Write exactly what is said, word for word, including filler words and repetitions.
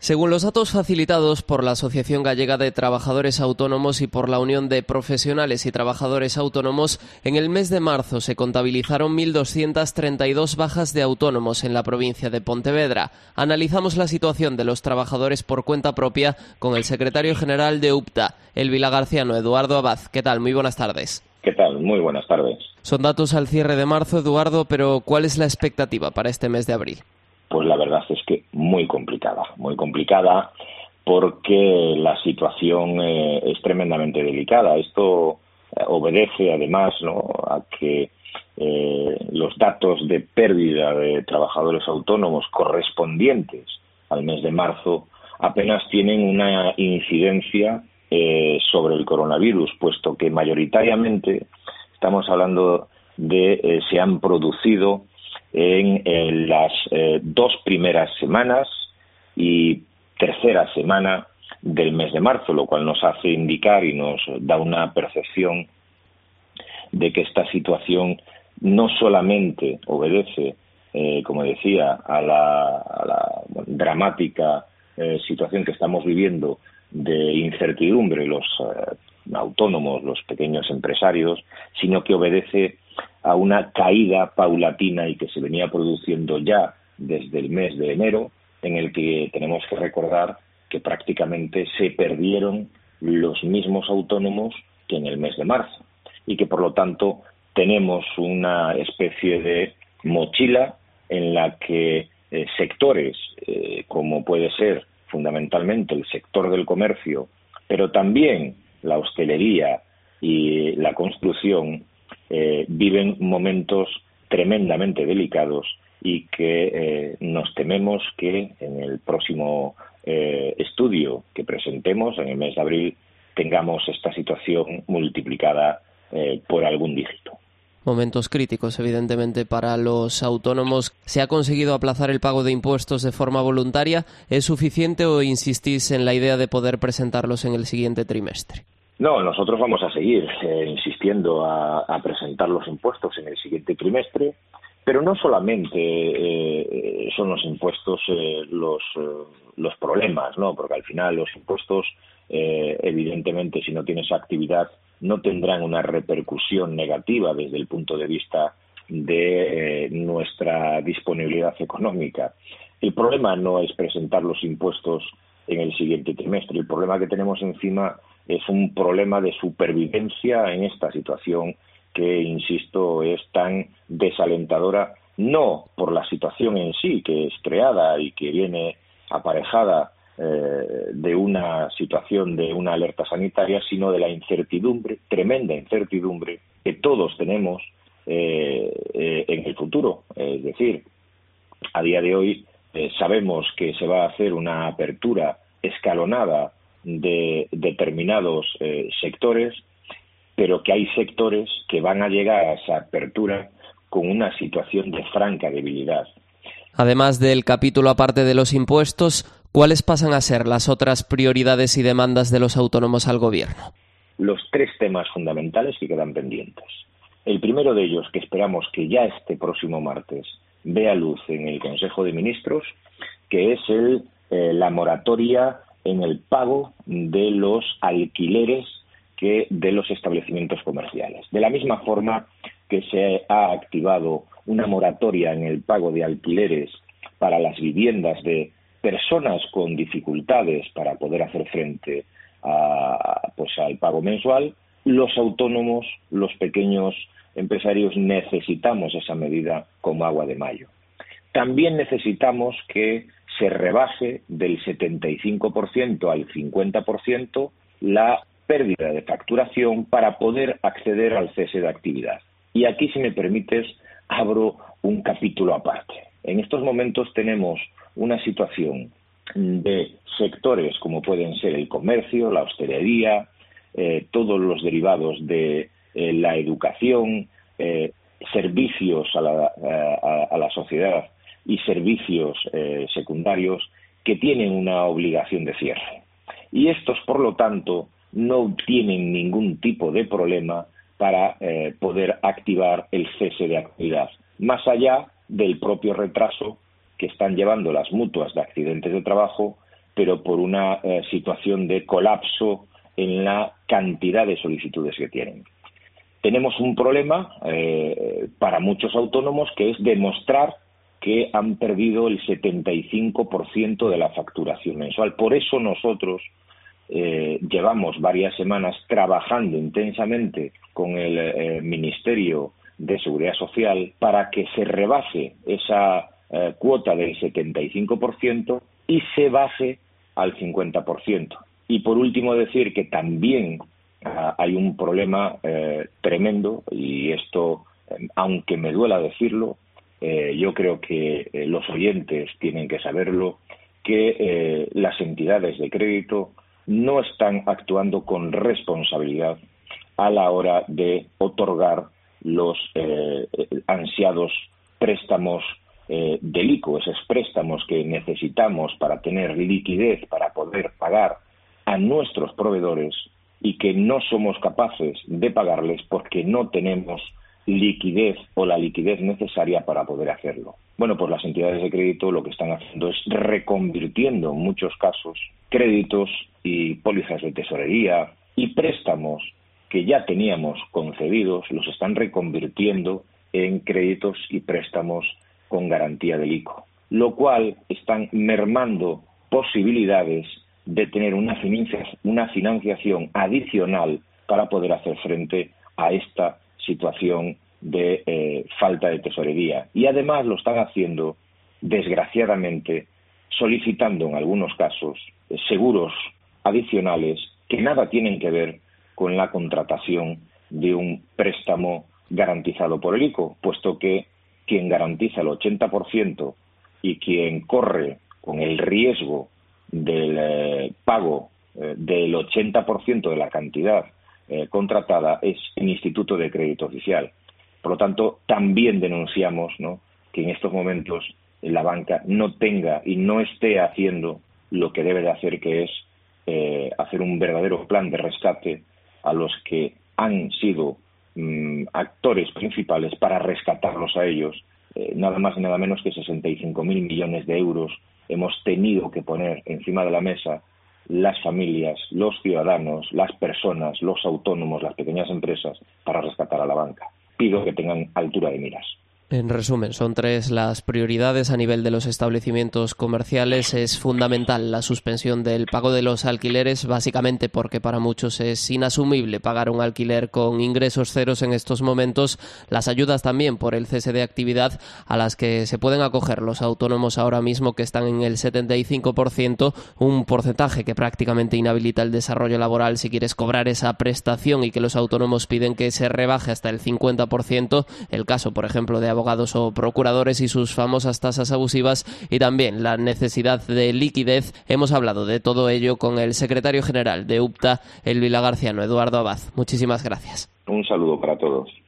Según los datos facilitados por la Asociación Gallega de Trabajadores Autónomos y por la Unión de Profesionales y Trabajadores Autónomos, en el mes de marzo se contabilizaron mil doscientas treinta y dos bajas de autónomos en la provincia de Pontevedra. Analizamos la situación de los trabajadores por cuenta propia con el secretario general de U P T A, el vilagarciano Eduardo Abad. ¿Qué tal? Muy buenas tardes. ¿Qué tal? Muy buenas tardes. Son datos al cierre de marzo, Eduardo, pero ¿cuál es la expectativa para este mes de abril? Pues la verdad es que muy complicada, muy complicada porque la situación eh, es tremendamente delicada. Esto eh, obedece además, ¿no?, a que eh, los datos de pérdida de trabajadores autónomos correspondientes al mes de marzo apenas tienen una incidencia eh, sobre el coronavirus, puesto que mayoritariamente estamos hablando de eh, se han producido en, en las eh, dos primeras semanas y tercera semana del mes de marzo, lo cual nos hace indicar y nos da una percepción de que esta situación no solamente obedece, eh, como decía, a la, a la dramática eh, situación que estamos viviendo de incertidumbre los eh, autónomos, los pequeños empresarios, sino que obedece a una caída paulatina y que se venía produciendo ya desde el mes de enero, en el que tenemos que recordar que prácticamente se perdieron los mismos autónomos que en el mes de marzo y que por lo tanto tenemos una especie de mochila en la que eh, sectores eh, como puede ser fundamentalmente el sector del comercio, pero también la hostelería y la construcción eh, viven momentos tremendamente delicados y que eh, nos tememos que en el próximo eh, estudio que presentemos en el mes de abril tengamos esta situación multiplicada eh, por algún dígito. Momentos críticos, evidentemente, para los autónomos. ¿Se ha conseguido aplazar el pago de impuestos de forma voluntaria? ¿Es suficiente o insistís en la idea de poder presentarlos en el siguiente trimestre? No, nosotros vamos a seguir eh, insistiendo a, a presentar los impuestos en el siguiente trimestre, pero no solamente eh, son los impuestos eh, los, eh, los problemas, ¿no? Porque al final los impuestos, eh, evidentemente, si no tienes actividad, no tendrán una repercusión negativa desde el punto de vista de eh, nuestra disponibilidad económica. El problema no es presentar los impuestos en el siguiente trimestre. El problema que tenemos encima es un problema de supervivencia en esta situación que, insisto, es tan desalentadora, no por la situación en sí, que es creada y que viene aparejada eh, de una situación de una alerta sanitaria, sino de la incertidumbre, tremenda incertidumbre, que todos tenemos eh, eh, en el futuro. Es decir, a día de hoy eh, sabemos que se va a hacer una apertura escalonada de determinados eh, sectores, pero que hay sectores que van a llegar a esa apertura con una situación de franca debilidad. Además del capítulo aparte de los impuestos, ¿cuáles pasan a ser las otras prioridades y demandas de los autónomos al gobierno? Los tres temas fundamentales que quedan pendientes. El primero de ellos, que esperamos que ya este próximo martes vea luz en el Consejo de Ministros, que es el, eh, la moratoria en el pago de los alquileres que de los establecimientos comerciales. De la misma forma que se ha activado una moratoria en el pago de alquileres para las viviendas de personas con dificultades para poder hacer frente a, pues, al pago mensual, los autónomos, los pequeños empresarios necesitamos esa medida como agua de mayo. También necesitamos que se rebaje del setenta y cinco por ciento al cincuenta por ciento la pérdida de facturación para poder acceder al cese de actividad. Y aquí, si me permites, abro un capítulo aparte. En estos momentos tenemos una situación de sectores como pueden ser el comercio, la hostelería, eh, todos los derivados de eh, la educación, eh, servicios a la, a, a la sociedad y servicios eh, secundarios que tienen una obligación de cierre. Y estos, por lo tanto, no tienen ningún tipo de problema para eh, poder activar el cese de actividad, más allá del propio retraso que están llevando las mutuas de accidentes de trabajo pero por una eh, situación de colapso en la cantidad de solicitudes que tienen. Tenemos un problema eh, para muchos autónomos, que es demostrar que han perdido el setenta y cinco por ciento de la facturación mensual. Por eso nosotros eh, llevamos varias semanas trabajando intensamente con el eh, Ministerio de Seguridad Social para que se rebase esa eh, cuota del setenta y cinco por ciento y se baje al cincuenta por ciento. Y por último decir que también uh, hay un problema eh, tremendo, y esto, eh, aunque me duela decirlo, eh, yo creo que eh, los oyentes tienen que saberlo, que eh, las entidades de crédito no están actuando con responsabilidad a la hora de otorgar los eh, ansiados préstamos eh, del I C O, esos préstamos que necesitamos para tener liquidez, para poder pagar a nuestros proveedores, y que no somos capaces de pagarles porque no tenemos liquidez o la liquidez necesaria para poder hacerlo. Bueno, pues las entidades de crédito lo que están haciendo es reconvirtiendo en muchos casos créditos y pólizas de tesorería y préstamos que ya teníamos concedidos, los están reconvirtiendo en créditos y préstamos con garantía del I C O, lo cual están mermando posibilidades de tener una una financiación adicional para poder hacer frente a esta situación de eh, falta de tesorería. Y además lo están haciendo, desgraciadamente, solicitando en algunos casos eh, seguros adicionales que nada tienen que ver con la contratación de un préstamo garantizado por el I C O, puesto que quien garantiza el ochenta por ciento y quien corre con el riesgo del eh, pago eh, del ochenta por ciento de la cantidad eh, contratada es el Instituto de Crédito Oficial. Por lo tanto, también denunciamos, ¿no?, que en estos momentos la banca no tenga y no esté haciendo lo que debe de hacer, que es eh, hacer un verdadero plan de rescate a los que han sido mmm, actores principales, para rescatarlos a ellos. Eh, nada más y nada menos que sesenta y cinco mil millones de euros hemos tenido que poner encima de la mesa las familias, los ciudadanos, las personas, los autónomos, las pequeñas empresas, para rescatar a la banca. Pido que tengan altura de miras. En resumen, son tres las prioridades a nivel de los establecimientos comerciales. Es fundamental la suspensión del pago de los alquileres, básicamente porque para muchos es inasumible pagar un alquiler con ingresos ceros en estos momentos. Las ayudas también por el cese de actividad, a las que se pueden acoger los autónomos ahora mismo, que están en el setenta y cinco por ciento, un porcentaje que prácticamente inhabilita el desarrollo laboral si quieres cobrar esa prestación, y que los autónomos piden que se rebaje hasta el cincuenta por ciento. El caso, por ejemplo, de abogados o procuradores y sus famosas tasas abusivas, y también la necesidad de liquidez. Hemos hablado de todo ello con el secretario general de UPTA, el vilagarciano, Eduardo Abad. Muchísimas gracias. Un saludo para todos.